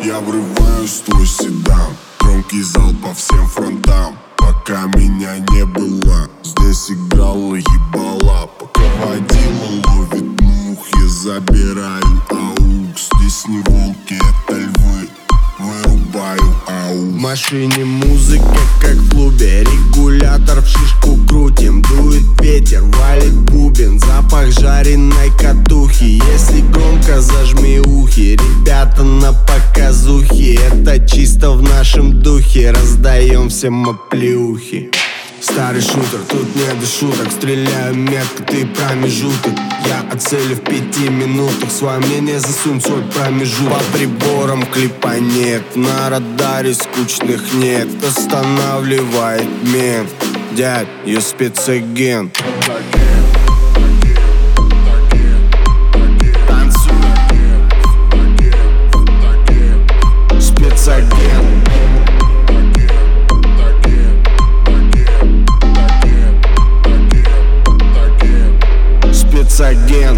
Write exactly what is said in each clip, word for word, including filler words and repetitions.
Я врываюсь в твой седан, громкий зал по всем фронтам. Пока меня не было, здесь играла ебала. Пока водила ловит мух, я забираю аук. Здесь не волки, это львы, вырубаю аук. В машине музыка, как в клубе, регулятор в шишку крутим. Дует ветер, валит бубен, запах жареной катухи. Если громко, зажми ухи, ребята на показухе. Это чисто в нашем духе, раздаем всем оплеухи. Старый шутер, тут не до шуток, стреляю метко, ты промежуток. Я о цели в пяти минутах, свое мнение засунь в свой промежуток. По приборам клипа нет, на радаре скучных нет. Останавливает мент, дядь, я спецагент. Танцуй, спецагент. Спецагент.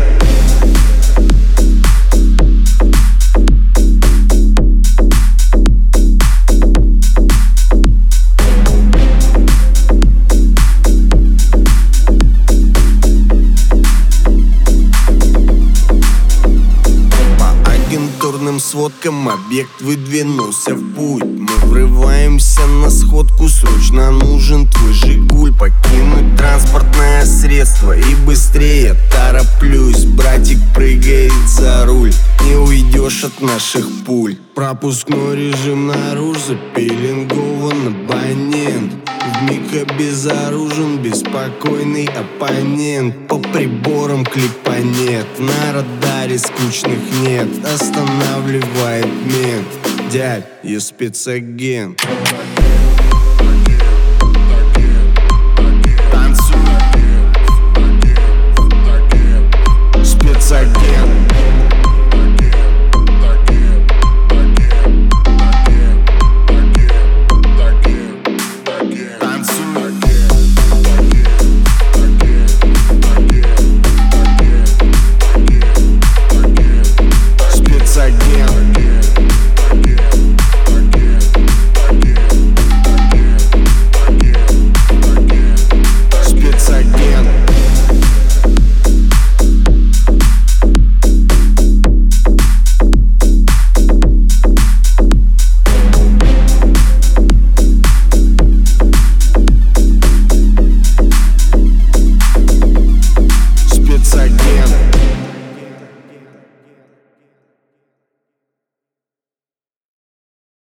По агентурным сводкам объект выдвинулся в путь. Мы врываемся на сходку, срочно нужен твой Жигуль. Покинуть транспортное средство и быстрее тороплюсь. Братик прыгает за руль, не уйдешь от наших пуль. Пропускной режим наружу, запеленгован абонент. Вмиг обезоружен, беспокойный оппонент. По приборам клипа нет, на радаре скучных нет. Останавливает мент, дядь, я спецагент.